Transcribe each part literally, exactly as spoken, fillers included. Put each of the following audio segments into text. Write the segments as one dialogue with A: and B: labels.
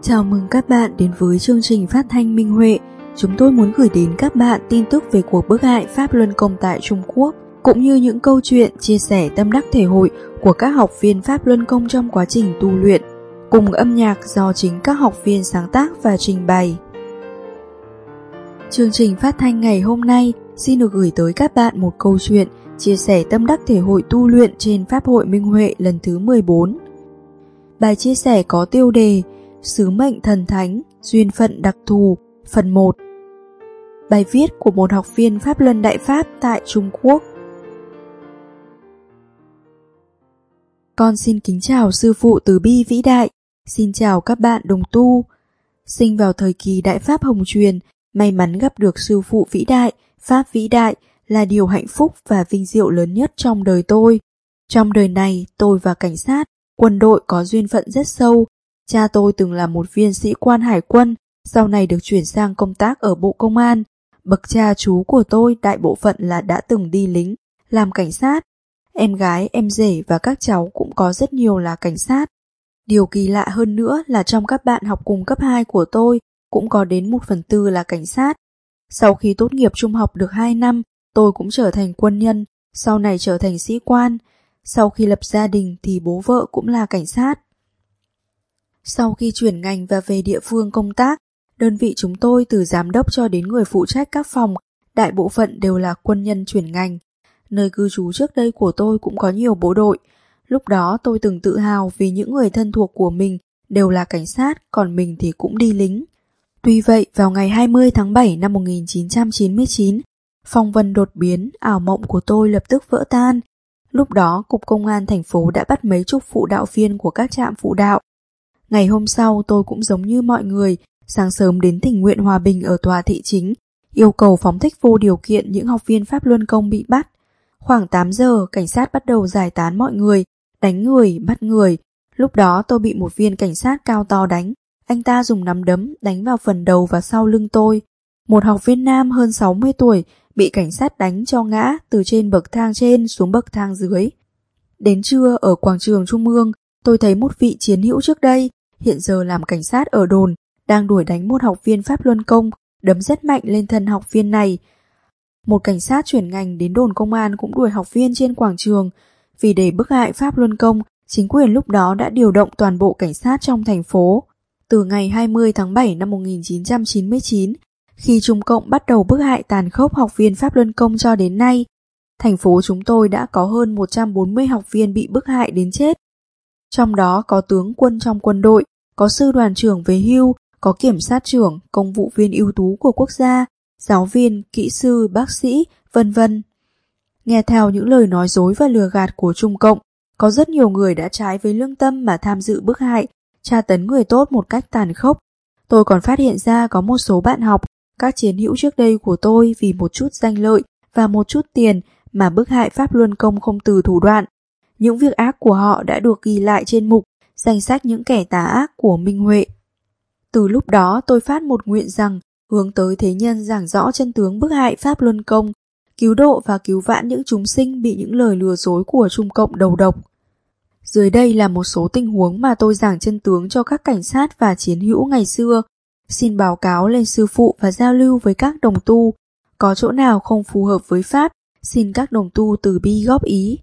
A: Chào mừng các bạn đến với chương trình phát thanh Minh Huệ. Chúng tôi muốn gửi đến các bạn tin tức về cuộc bức hại Pháp Luân Công tại Trung Quốc, cũng như những câu chuyện chia sẻ tâm đắc thể hội của các học viên Pháp Luân Công trong quá trình tu luyện, cùng âm nhạc do chính các học viên sáng tác và trình bày. Chương trình phát thanh ngày hôm nay xin được gửi tới các bạn một câu chuyện chia sẻ tâm đắc thể hội tu luyện trên Pháp hội Minh Huệ lần thứ mười bốn. Bài chia sẻ có tiêu đề Sứ mệnh thần thánh, duyên phận đặc thù, phần một. Bài viết của một học viên Pháp Luân Đại Pháp tại Trung Quốc. Con xin kính chào sư phụ từ bi vĩ đại, xin chào các bạn đồng tu. Sinh vào thời kỳ Đại Pháp Hồng Truyền, may mắn gặp được sư phụ vĩ đại, Pháp vĩ đại là điều hạnh phúc và vinh diệu lớn nhất trong đời tôi. Trong đời này, tôi và cảnh sát, quân đội có duyên phận rất sâu. Cha tôi từng là một viên sĩ quan hải quân, sau này được chuyển sang công tác ở Bộ Công an. Bậc cha chú của tôi đại bộ phận là đã từng đi lính, làm cảnh sát. Em gái, em rể và các cháu cũng có rất nhiều là cảnh sát. Điều kỳ lạ hơn nữa là trong các bạn học cùng cấp hai của tôi cũng có đến một phần tư là cảnh sát. Sau khi tốt nghiệp trung học được hai năm, tôi cũng trở thành quân nhân, sau này trở thành sĩ quan. Sau khi lập gia đình thì bố vợ cũng là cảnh sát. Sau khi chuyển ngành và về địa phương công tác, đơn vị chúng tôi từ giám đốc cho đến người phụ trách các phòng, đại bộ phận đều là quân nhân chuyển ngành. Nơi cư trú trước đây của tôi cũng có nhiều bộ đội. Lúc đó tôi từng tự hào vì những người thân thuộc của mình đều là cảnh sát, còn mình thì cũng đi lính. Tuy vậy, vào ngày hai mươi tháng bảy năm một nghìn chín trăm chín mươi chín, phong vân đột biến, ảo mộng của tôi lập tức vỡ tan. Lúc đó, Cục Công an thành phố đã bắt mấy chục phụ đạo viên của các trạm phụ đạo. Ngày hôm sau tôi cũng giống như mọi người, sáng sớm đến thỉnh nguyện hòa bình ở tòa thị chính, yêu cầu phóng thích vô điều kiện những học viên Pháp Luân Công bị bắt. Khoảng tám giờ, cảnh sát bắt đầu giải tán mọi người, đánh người, bắt người. Lúc đó tôi bị một viên cảnh sát cao to đánh, anh ta dùng nắm đấm đánh vào phần đầu và sau lưng tôi. Một học viên nam hơn sáu mươi tuổi bị cảnh sát đánh cho ngã từ trên bậc thang trên xuống bậc thang dưới. Đến trưa ở quảng trường Trung ương, tôi thấy một vị chiến hữu trước đây, hiện giờ làm cảnh sát ở đồn, đang đuổi đánh một học viên Pháp Luân Công, đấm rất mạnh lên thân học viên này. Một cảnh sát chuyển ngành đến đồn công an cũng đuổi học viên trên quảng trường. Vì để bức hại Pháp Luân Công, chính quyền lúc đó đã điều động toàn bộ cảnh sát trong thành phố. Từ ngày hai mươi tháng bảy năm một nghìn chín trăm chín mươi chín, khi Trung Cộng bắt đầu bức hại tàn khốc học viên Pháp Luân Công cho đến nay, thành phố chúng tôi đã có hơn một trăm bốn mươi học viên bị bức hại đến chết. Trong đó có tướng quân trong quân đội, có sư đoàn trưởng về hưu, có kiểm sát trưởng, công vụ viên ưu tú của quốc gia, giáo viên, kỹ sư, bác sĩ, vân vân. Nghe theo những lời nói dối và lừa gạt của Trung Cộng, có rất nhiều người đã trái với lương tâm mà tham dự bức hại, tra tấn người tốt một cách tàn khốc. Tôi còn phát hiện ra có một số bạn học, các chiến hữu trước đây của tôi vì một chút danh lợi và một chút tiền mà bức hại Pháp Luân Công không từ thủ đoạn. Những việc ác của họ đã được ghi lại trên mục danh sách những kẻ tà ác của Minh Huệ. Từ lúc đó tôi phát một nguyện rằng hướng tới thế nhân giảng rõ chân tướng bức hại Pháp Luân Công, cứu độ và cứu vãn những chúng sinh bị những lời lừa dối của Trung Cộng đầu độc. Dưới đây là một số tình huống mà tôi giảng chân tướng cho các cảnh sát và chiến hữu ngày xưa. Xin báo cáo lên sư phụ và giao lưu với các đồng tu. Có chỗ nào không phù hợp với Pháp, xin các đồng tu từ bi góp ý.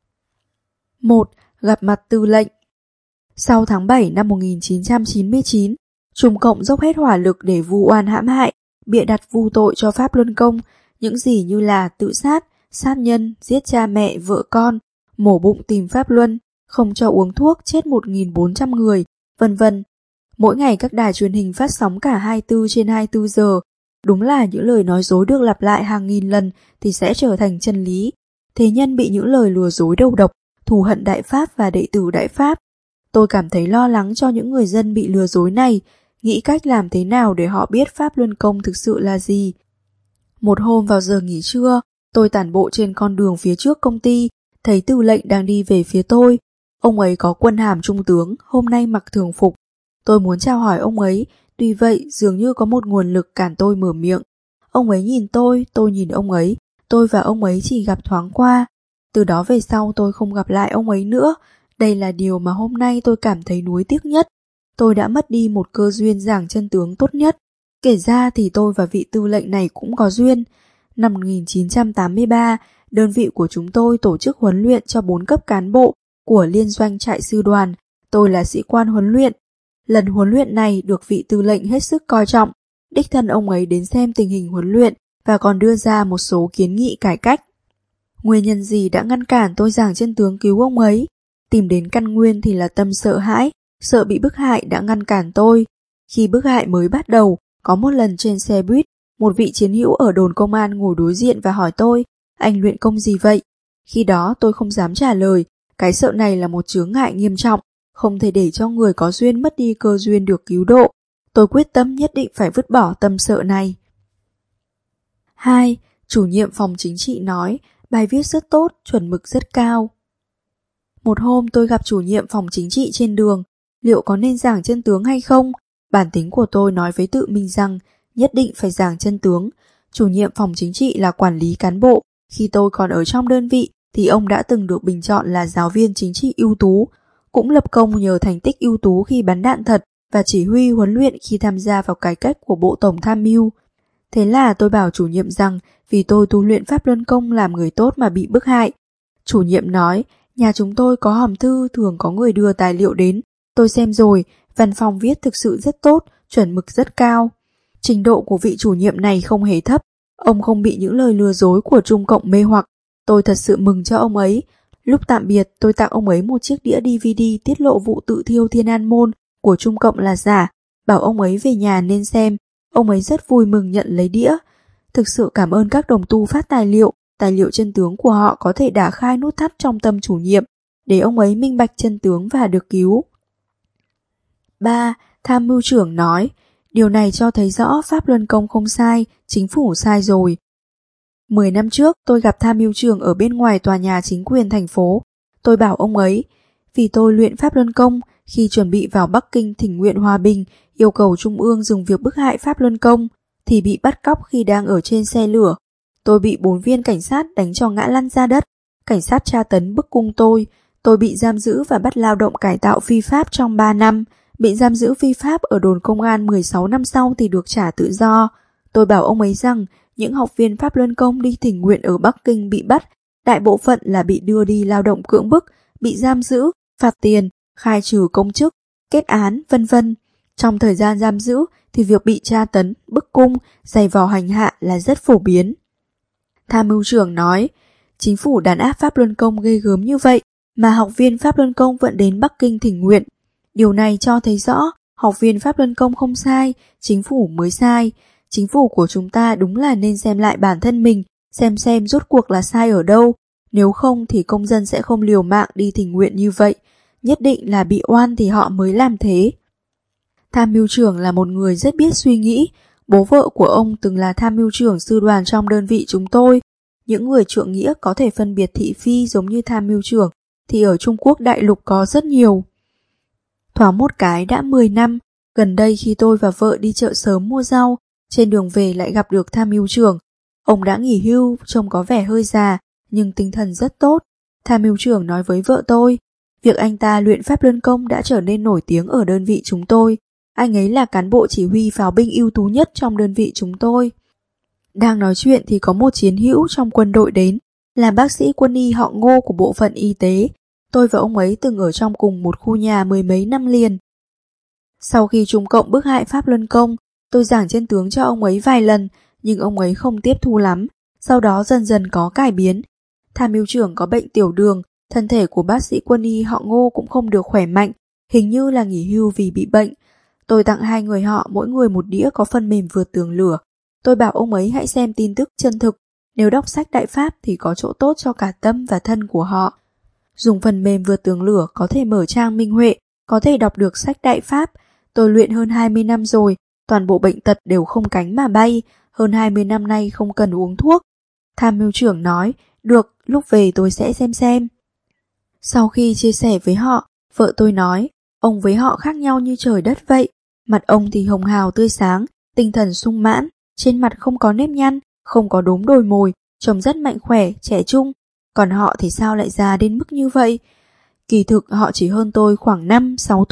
A: một. Gặp mặt tư lệnh. Sau tháng bảy năm một nghìn chín trăm chín mươi chín, Trung Cộng dốc hết hỏa lực để vu oan hãm hại, bịa đặt vu tội cho Pháp Luân Công, những gì như là tự sát, sát nhân, giết cha mẹ, vợ con, mổ bụng tìm Pháp Luân, không cho uống thuốc chết một nghìn bốn trăm người, vân vân. Mỗi ngày các đài truyền hình phát sóng cả hai mươi tư trên hai mươi tư giờ. Đúng là những lời nói dối được lặp lại hàng nghìn lần thì sẽ trở thành chân lý. Thế nhân bị những lời lừa dối đầu độc, thù hận Đại Pháp và đệ tử Đại Pháp. Tôi cảm thấy lo lắng cho những người dân bị lừa dối này, nghĩ cách làm thế nào để họ biết Pháp Luân Công thực sự là gì. Một hôm vào giờ nghỉ trưa, tôi tản bộ trên con đường phía trước công ty, thấy tư lệnh đang đi về phía tôi. Ông ấy có quân hàm trung tướng, hôm nay mặc thường phục. Tôi muốn chào hỏi ông ấy, tuy vậy dường như có một nguồn lực cản tôi mở miệng. Ông ấy nhìn tôi, tôi nhìn ông ấy, tôi và ông ấy chỉ gặp thoáng qua. Từ đó về sau tôi không gặp lại ông ấy nữa. Đây là điều mà hôm nay tôi cảm thấy nuối tiếc nhất. tôi đã mất đi một cơ duyên giảng chân tướng tốt nhất. Kể ra thì tôi và vị tư lệnh này cũng có duyên. Năm một nghìn chín trăm tám mươi ba, đơn vị của chúng tôi tổ chức huấn luyện cho bốn cấp cán bộ của liên doanh trại sư đoàn. Tôi là sĩ quan huấn luyện. Lần huấn luyện này được vị tư lệnh hết sức coi trọng. Đích thân ông ấy đến xem tình hình huấn luyện và còn đưa ra một số kiến nghị cải cách. Nguyên nhân gì đã ngăn cản tôi giảng chân tướng cứu ông ấy? Tìm đến căn nguyên thì là tâm sợ hãi, sợ bị bức hại đã ngăn cản tôi. Khi bức hại mới bắt đầu, có một lần trên xe buýt, một vị chiến hữu ở đồn công an ngồi đối diện và hỏi tôi, anh luyện công gì vậy? Khi đó tôi không dám trả lời, cái sợ này là một chướng ngại nghiêm trọng, không thể để cho người có duyên mất đi cơ duyên được cứu độ. Tôi quyết tâm nhất định phải vứt bỏ tâm sợ này. hai. Chủ nhiệm phòng chính trị nói, bài viết rất tốt, chuẩn mực rất cao. Một hôm tôi gặp chủ nhiệm phòng chính trị trên đường, liệu có nên giảng chân tướng hay không? Bản tính của tôi nói với tự mình rằng nhất định phải giảng chân tướng. Chủ nhiệm phòng chính trị là quản lý cán bộ. Khi tôi còn ở trong đơn vị thì ông đã từng được bình chọn là giáo viên chính trị ưu tú, cũng lập công nhờ thành tích ưu tú khi bắn đạn thật và chỉ huy huấn luyện khi tham gia vào cải cách của Bộ Tổng Tham mưu. Thế là tôi bảo chủ nhiệm rằng vì tôi tu luyện Pháp Luân Công làm người tốt mà bị bức hại. Chủ nhiệm nói, nhà chúng tôi có hòm thư thường có người đưa tài liệu đến. Tôi xem rồi, văn phòng viết thực sự rất tốt, chuẩn mực rất cao. Trình độ của vị chủ nhiệm này không hề thấp, ông không bị những lời lừa dối của Trung Cộng mê hoặc. Tôi thật sự mừng cho ông ấy. Lúc tạm biệt, tôi tặng ông ấy một chiếc đĩa đê vê đê tiết lộ vụ tự thiêu Thiên An Môn của Trung Cộng là giả, bảo ông ấy về nhà nên xem. Ông ấy rất vui mừng nhận lấy đĩa. Thực sự cảm ơn các đồng tu phát tài liệu, tài liệu chân tướng của họ có thể đả khai nút thắt trong tâm chủ nhiệm, để ông ấy minh bạch chân tướng và được cứu. ba. Tham mưu trưởng nói, điều này cho thấy rõ Pháp Luân Công không sai, chính phủ sai rồi. Mười năm trước tôi gặp tham mưu trưởng ở bên ngoài tòa nhà chính quyền thành phố. Tôi bảo ông ấy, vì tôi luyện Pháp Luân Công, khi chuẩn bị vào Bắc Kinh thỉnh nguyện hòa bình, yêu cầu Trung ương dừng việc bức hại Pháp Luân Công, thì bị bắt cóc khi đang ở trên xe lửa. Tôi bị bốn viên cảnh sát đánh cho ngã lăn ra đất. Cảnh sát tra tấn bức cung tôi. Tôi bị giam giữ và bắt lao động cải tạo phi pháp trong ba năm. Bị giam giữ phi pháp ở đồn công an mười sáu năm sau thì được trả tự do. Tôi bảo ông ấy rằng những học viên Pháp Luân Công đi thỉnh nguyện ở Bắc Kinh bị bắt, đại bộ phận là bị đưa đi lao động cưỡng bức, bị giam giữ, phạt tiền, khai trừ công chức, kết án, vân vân. Trong thời gian giam giữ thì việc bị tra tấn, bức cung, giày vò hành hạ là rất phổ biến. Tham mưu trưởng nói, chính phủ đàn áp Pháp Luân Công ghê gớm như vậy mà học viên Pháp Luân Công vẫn đến Bắc Kinh thỉnh nguyện. Điều này cho thấy rõ học viên Pháp Luân Công không sai, chính phủ mới sai. Chính phủ của chúng ta đúng là nên xem lại bản thân mình, xem xem rốt cuộc là sai ở đâu. Nếu không thì công dân sẽ không liều mạng đi thỉnh nguyện như vậy. Nhất định là bị oan thì họ mới làm thế. Tham mưu trưởng là một người rất biết suy nghĩ. Bố vợ của ông từng là tham mưu trưởng sư đoàn trong đơn vị chúng tôi. Những người trượng nghĩa có thể phân biệt thị phi giống như tham mưu trưởng thì ở Trung Quốc đại lục có rất nhiều. Thoáng một cái đã mười năm, gần đây khi tôi và vợ đi chợ sớm mua rau, trên đường về lại gặp được tham mưu trưởng. Ông đã nghỉ hưu, trông có vẻ hơi già, nhưng tinh thần rất tốt. Tham mưu trưởng nói với vợ tôi, việc anh ta luyện Pháp Luân Công đã trở nên nổi tiếng ở đơn vị chúng tôi. Anh ấy là cán bộ chỉ huy pháo binh ưu tú nhất trong đơn vị chúng tôi. Đang nói chuyện thì có một chiến hữu trong quân đội đến, là bác sĩ quân y họ Ngô của bộ phận y tế. Tôi và ông ấy từng ở trong cùng một khu nhà mười mấy năm liền. Sau khi Trung Cộng bức hại Pháp Luân Công, tôi giảng chân tướng cho ông ấy vài lần, nhưng ông ấy không tiếp thu lắm, sau đó dần dần có cải biến. Tham mưu trưởng có bệnh tiểu đường, thân thể của bác sĩ quân y họ Ngô cũng không được khỏe mạnh, hình như là nghỉ hưu vì bị bệnh. Tôi tặng hai người họ mỗi người một đĩa có phần mềm vượt tường lửa. Tôi bảo ông ấy hãy xem tin tức chân thực, nếu đọc sách Đại Pháp thì có chỗ tốt cho cả tâm và thân của họ. Dùng phần mềm vượt tường lửa có thể mở trang minh huệ, có thể đọc được sách Đại Pháp. Tôi luyện hơn hai mươi năm rồi, toàn bộ bệnh tật đều không cánh mà bay, hơn hai mươi năm nay không cần uống thuốc. Tham mưu trưởng nói, được, lúc về tôi sẽ xem xem. Sau khi chia sẻ với họ, vợ tôi nói, ông với họ khác nhau như trời đất vậy. Mặt ông thì hồng hào tươi sáng, tinh thần sung mãn, trên mặt không có nếp nhăn, không có đốm đồi mồi, trông rất mạnh khỏe, trẻ trung. Còn họ thì sao lại già đến mức như vậy? Kỳ thực họ chỉ hơn tôi khoảng năm, sáu tuổi,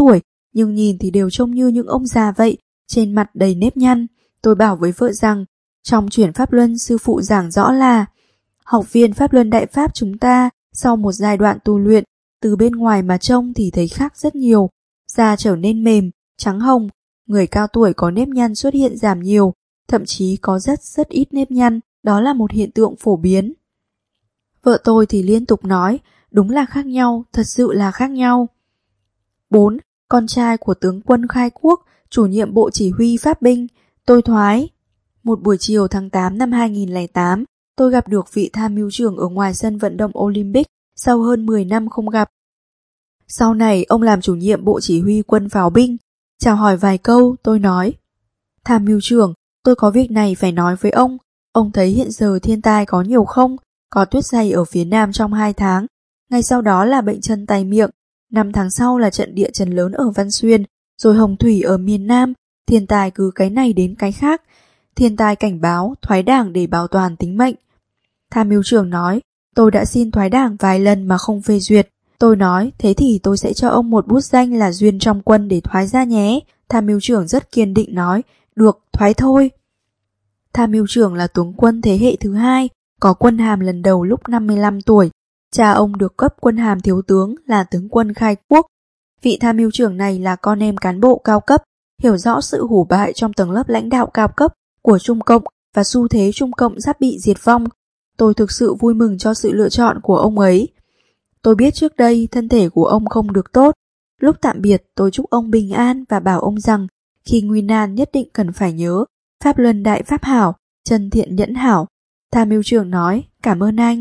A: nhưng nhìn thì đều trông như những ông già vậy, trên mặt đầy nếp nhăn. Tôi bảo với vợ rằng, trong chuyển Pháp Luân sư phụ giảng rõ là học viên Pháp Luân Đại Pháp chúng ta sau một giai đoạn tu luyện, từ bên ngoài mà trông thì thấy khác rất nhiều, da trở nên mềm, trắng hồng, người cao tuổi có nếp nhăn xuất hiện giảm nhiều, thậm chí có rất rất ít nếp nhăn, đó là một hiện tượng phổ biến. Vợ tôi thì liên tục nói, đúng là khác nhau, thật sự là khác nhau. bốn. Con trai của tướng quân khai quốc, chủ nhiệm bộ chỉ huy Pháp binh, tôi thoái. Một buổi chiều tháng tám năm hai nghìn lẻ tám, tôi gặp được vị tham mưu trưởng ở ngoài sân vận động Olympic sau hơn mười năm không gặp. Sau này ông làm chủ nhiệm bộ chỉ huy quân pháo binh. Chào hỏi vài câu, tôi nói: Tham mưu trưởng, tôi có việc này phải nói với ông. Ông thấy hiện giờ thiên tai có nhiều không? Có tuyết dày ở phía Nam trong hai tháng. Ngay sau đó là bệnh chân tay miệng. Năm tháng sau là trận địa chấn lớn ở Văn Xuyên, rồi hồng thủy ở miền Nam. Thiên tai cứ cái này đến cái khác. Thiên tai cảnh báo, thoái đảng để bảo toàn tính mệnh. Tham mưu trưởng nói, tôi đã xin thoái đảng vài lần mà không phê duyệt. Tôi nói, thế thì tôi sẽ cho ông một bút danh là duyên trong quân để thoái ra nhé. Tham mưu trưởng rất kiên định nói, được, thoái thôi. Tham mưu trưởng là tướng quân thế hệ thứ hai, có quân hàm lần đầu lúc năm mươi lăm tuổi. Cha ông được cấp quân hàm thiếu tướng là tướng quân khai quốc. Vị tham mưu trưởng này là con em cán bộ cao cấp, hiểu rõ sự hủ bại trong tầng lớp lãnh đạo cao cấp của Trung Cộng và xu thế Trung Cộng sắp bị diệt vong. Tôi thực sự vui mừng cho sự lựa chọn của ông ấy. Tôi biết trước đây thân thể của ông không được tốt. Lúc tạm biệt tôi chúc ông bình an và bảo ông rằng khi nguy nan nhất định cần phải nhớ Pháp Luân Đại Pháp Hảo, chân thiện nhẫn hảo. Tham mưu trưởng nói, cảm ơn anh.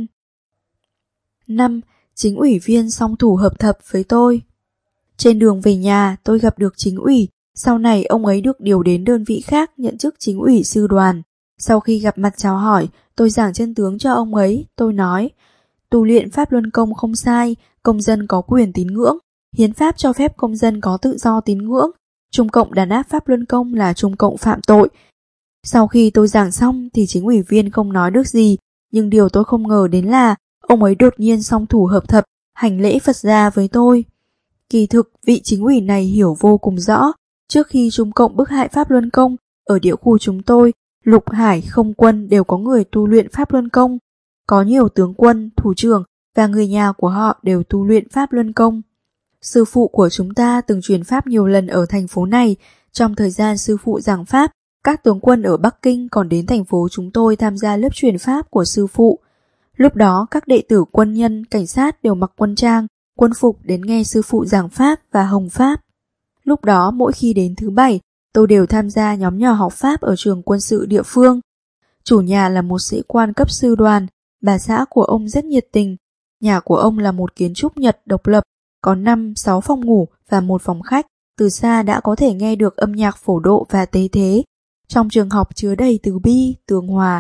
A: năm. Chính ủy viên song thủ hợp thập với tôi. Trên đường về nhà tôi gặp được chính ủy. Sau này ông ấy được điều đến đơn vị khác nhận chức chính ủy sư đoàn. Sau khi gặp mặt chào hỏi, tôi giảng chân tướng cho ông ấy. Tôi nói, tu luyện Pháp Luân Công không sai, công dân có quyền tín ngưỡng. Hiến pháp cho phép công dân có tự do tín ngưỡng. Trung Cộng đàn áp Pháp Luân Công là Trung Cộng phạm tội. Sau khi tôi giảng xong thì chính ủy viên không nói được gì, nhưng điều tôi không ngờ đến là ông ấy đột nhiên song thủ hợp thập, hành lễ Phật gia với tôi. Kỳ thực, vị chính ủy này hiểu vô cùng rõ, trước khi Trung Cộng bức hại Pháp Luân Công, ở địa khu chúng tôi, lục hải không quân đều có người tu luyện Pháp Luân Công. Có nhiều tướng quân, thủ trưởng và người nhà của họ đều tu luyện Pháp Luân Công. Sư phụ của chúng ta từng truyền Pháp nhiều lần ở thành phố này. Trong thời gian sư phụ giảng Pháp, các tướng quân ở Bắc Kinh còn đến thành phố chúng tôi tham gia lớp truyền Pháp của sư phụ. Lúc đó các đệ tử quân nhân, cảnh sát đều mặc quân trang, quân phục đến nghe sư phụ giảng Pháp và hồng Pháp. Lúc đó mỗi khi đến thứ bảy, tôi đều tham gia nhóm nhỏ học Pháp ở trường quân sự địa phương. Chủ nhà là một sĩ quan cấp sư đoàn, bà xã của ông rất nhiệt tình. Nhà của ông là một kiến trúc Nhật độc lập, có năm sáu phòng ngủ và một phòng khách. Từ xa đã có thể nghe được âm nhạc phổ độ và tế thế. Trong trường học chứa đầy từ bi, tường hòa.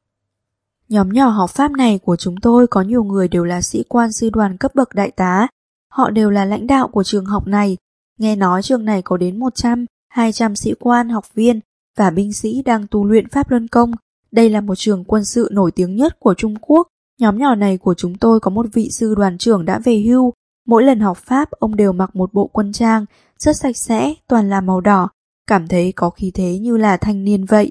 A: Nhóm nhỏ học Pháp này của chúng tôi có nhiều người đều là sĩ quan sư đoàn cấp bậc đại tá. Họ đều là lãnh đạo của trường học này. Nghe nói trường này có đến một trăm, hai trăm sĩ quan, học viên và binh sĩ đang tu luyện Pháp Luân Công. Đây là một trường quân sự nổi tiếng nhất của Trung Quốc. Nhóm nhỏ này của chúng tôi có một vị sư đoàn trưởng đã về hưu. Mỗi lần học Pháp, ông đều mặc một bộ quân trang, rất sạch sẽ, toàn là màu đỏ. Cảm thấy có khí thế như là thanh niên vậy.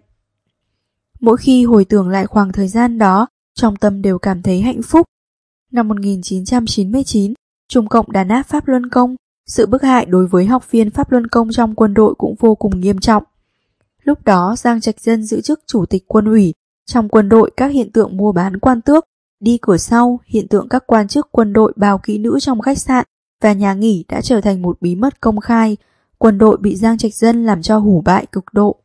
A: Mỗi khi hồi tưởng lại khoảng thời gian đó, trong tâm đều cảm thấy hạnh phúc. Năm một nghìn chín trăm chín mươi chín, Trung Cộng đàn áp Pháp Luân Công. Sự bức hại đối với học viên Pháp Luân Công trong quân đội cũng vô cùng nghiêm trọng. Lúc đó Giang Trạch Dân giữ chức chủ tịch quân ủy. Trong quân đội các hiện tượng mua bán quan tước, đi cửa sau, hiện tượng các quan chức quân đội bào kỹ nữ trong khách sạn và nhà nghỉ đã trở thành một bí mật công khai. Quân đội bị Giang Trạch Dân làm cho hủ bại cực độ.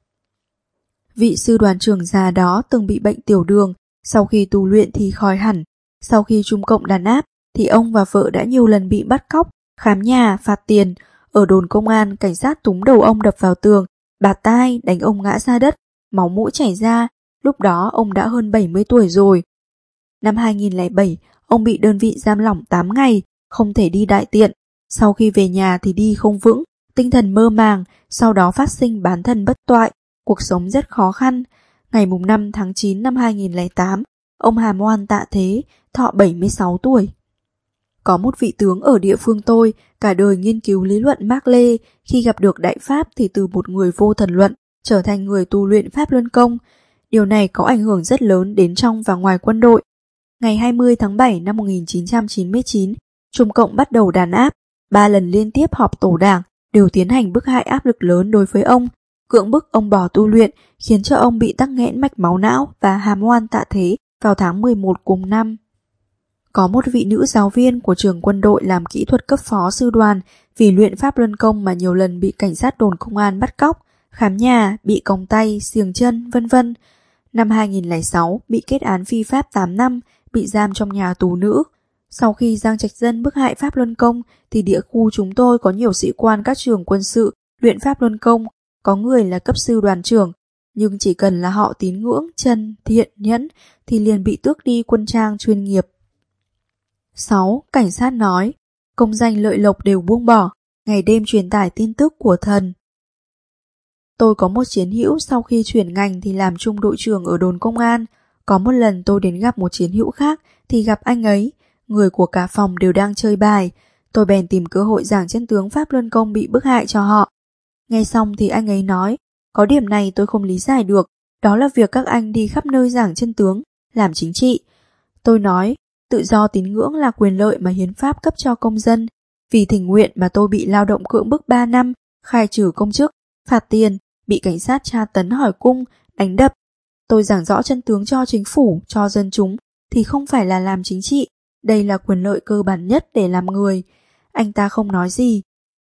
A: Vị sư đoàn trưởng già đó từng bị bệnh tiểu đường, sau khi tu luyện thì khỏi hẳn. Sau khi Trung Cộng đàn áp thì ông và vợ đã nhiều lần bị bắt cóc, khám nhà, phạt tiền. Ở đồn công an, cảnh sát túm đầu ông đập vào tường, bạt tai, đánh ông ngã ra đất, máu mũi chảy ra. Lúc đó ông đã hơn bảy mươi tuổi rồi. Năm hai nghìn lẻ bảy, ông bị đơn vị giam lỏng tám ngày, không thể đi đại tiện. Sau khi về nhà thì đi không vững, tinh thần mơ màng, sau đó phát sinh bán thân bất toại, cuộc sống rất khó khăn. Ngày năm tháng chín năm hai nghìn lẻ tám, ông hàm oan tạ thế, thọ bảy mươi sáu tuổi. Có một vị tướng ở địa phương tôi, cả đời nghiên cứu lý luận Mác Lê, khi gặp được Đại Pháp thì từ một người vô thần luận, trở thành người tu luyện Pháp Luân Công. Điều này có ảnh hưởng rất lớn đến trong và ngoài quân đội. Ngày hai mươi tháng bảy năm một nghìn chín trăm chín mươi chín, Trung Cộng bắt đầu đàn áp, ba lần liên tiếp họp tổ đảng, đều tiến hành bức hại áp lực lớn đối với ông, cưỡng bức ông bỏ tu luyện, khiến cho ông bị tắc nghẽn mạch máu não và hàm oan tạ thế vào tháng mười một cùng năm. Có một vị nữ giáo viên của trường quân đội làm kỹ thuật cấp phó sư đoàn, vì luyện Pháp Luân Công mà nhiều lần bị cảnh sát đồn công an bắt cóc, khám nhà, bị còng tay, xiềng chân, vân vân. Năm hai nghìn lẻ sáu, bị kết án phi pháp tám năm, bị giam trong nhà tù nữ. Sau khi Giang Trạch Dân bức hại Pháp Luân Công, thì địa khu chúng tôi có nhiều sĩ quan các trường quân sự luyện Pháp Luân Công, có người là cấp sư đoàn trưởng, nhưng chỉ cần là họ tín ngưỡng, chân, thiện, nhẫn thì liền bị tước đi quân trang chuyên nghiệp. sáu. Cảnh sát nói, công danh lợi lộc đều buông bỏ, ngày đêm truyền tải tin tức của thần. Tôi có một chiến hữu sau khi chuyển ngành thì làm trung đội trưởng ở đồn công an. Có một lần tôi đến gặp một chiến hữu khác thì gặp anh ấy, người của cả phòng đều đang chơi bài. Tôi bèn tìm cơ hội giảng chân tướng Pháp Luân Công bị bức hại cho họ. Nghe xong thì anh ấy nói, có điểm này tôi không lý giải được, đó là việc các anh đi khắp nơi giảng chân tướng, làm chính trị. Tôi nói, tự do tín ngưỡng là quyền lợi mà hiến pháp cấp cho công dân. Vì thỉnh nguyện mà tôi bị lao động cưỡng bức ba năm, khai trừ công chức, phạt tiền, bị cảnh sát tra tấn hỏi cung, đánh đập. Tôi giảng rõ chân tướng cho chính phủ, cho dân chúng, thì không phải là làm chính trị, đây là quyền lợi cơ bản nhất để làm người. Anh ta không nói gì.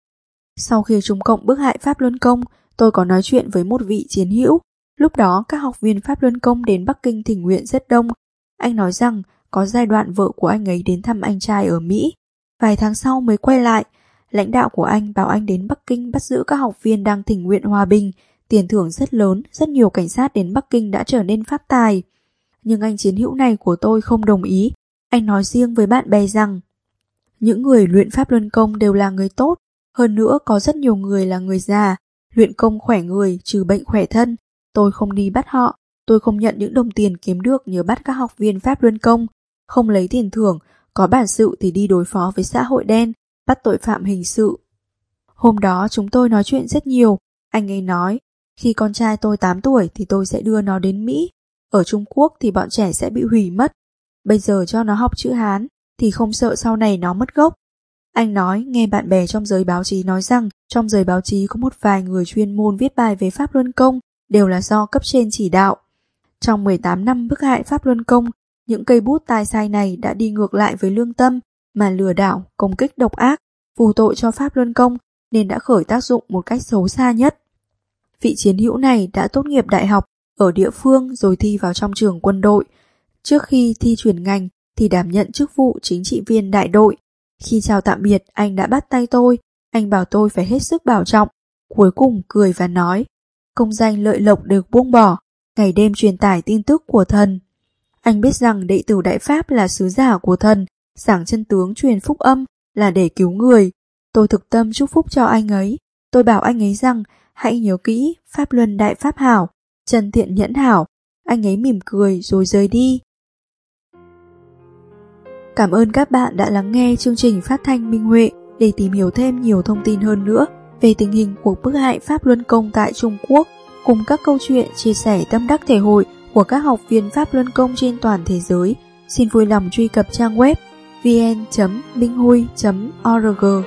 A: Sau khi Trung Cộng bức hại Pháp Luân Công, tôi có nói chuyện với một vị chiến hữu. Lúc đó các học viên Pháp Luân Công đến Bắc Kinh thỉnh nguyện rất đông. Anh nói rằng có giai đoạn vợ của anh ấy đến thăm anh trai ở Mỹ. Vài tháng sau mới quay lại. Lãnh đạo của anh bảo anh đến Bắc Kinh bắt giữ các học viên đang thỉnh nguyện hòa bình. Tiền thưởng rất lớn, rất nhiều cảnh sát đến Bắc Kinh đã trở nên phát tài. Nhưng anh chiến hữu này của tôi không đồng ý. Anh nói riêng với bạn bè rằng những người luyện Pháp Luân Công đều là người tốt. Hơn nữa có rất nhiều người là người già. Luyện công khỏe người, trừ bệnh khỏe thân. Tôi không đi bắt họ. Tôi không nhận những đồng tiền kiếm được nhờ bắt các học viên Pháp Luân Công. Không lấy tiền thưởng, có bản sự thì đi đối phó với xã hội đen, bắt tội phạm hình sự. Hôm đó chúng tôi nói chuyện rất nhiều. Anh ấy nói, khi con trai tôi tám tuổi thì tôi sẽ đưa nó đến Mỹ. Ở Trung Quốc thì bọn trẻ sẽ bị hủy mất. Bây giờ cho nó học chữ Hán thì không sợ sau này nó mất gốc. Anh nói nghe bạn bè trong giới báo chí nói rằng trong giới báo chí có một vài người chuyên môn viết bài về Pháp Luân Công đều là do cấp trên chỉ đạo. Trong mười tám năm bức hại Pháp Luân Công, những cây bút tai sai này đã đi ngược lại với lương tâm mà lừa đảo, công kích độc ác, phù tội cho Pháp Luân Công nên đã khởi tác dụng một cách xấu xa nhất. Vị chiến hữu này đã tốt nghiệp đại học ở địa phương rồi thi vào trong trường quân đội. Trước khi thi chuyển ngành thì đảm nhận chức vụ chính trị viên đại đội. Khi chào tạm biệt, anh đã bắt tay tôi, anh bảo tôi phải hết sức bảo trọng. Cuối cùng cười và nói, công danh lợi lộc được buông bỏ, ngày đêm truyền tải tin tức của thần. Anh biết rằng đệ tử Đại Pháp là sứ giả của thần, giảng chân tướng truyền phúc âm là để cứu người. Tôi thực tâm chúc phúc cho anh ấy. Tôi bảo anh ấy rằng hãy nhớ kỹ Pháp Luân Đại Pháp hảo, chân thiện nhẫn hảo. Anh ấy mỉm cười rồi rời đi. Cảm ơn các bạn đã lắng nghe chương trình phát thanh Minh Huệ. Để tìm hiểu thêm nhiều thông tin hơn nữa về tình hình cuộc bức hại Pháp Luân Công tại Trung Quốc, cùng các câu chuyện chia sẻ tâm đắc thể hội của các học viên Pháp Luân Công trên toàn thế giới, xin vui lòng truy cập trang web vn chấm minh hui chấm org.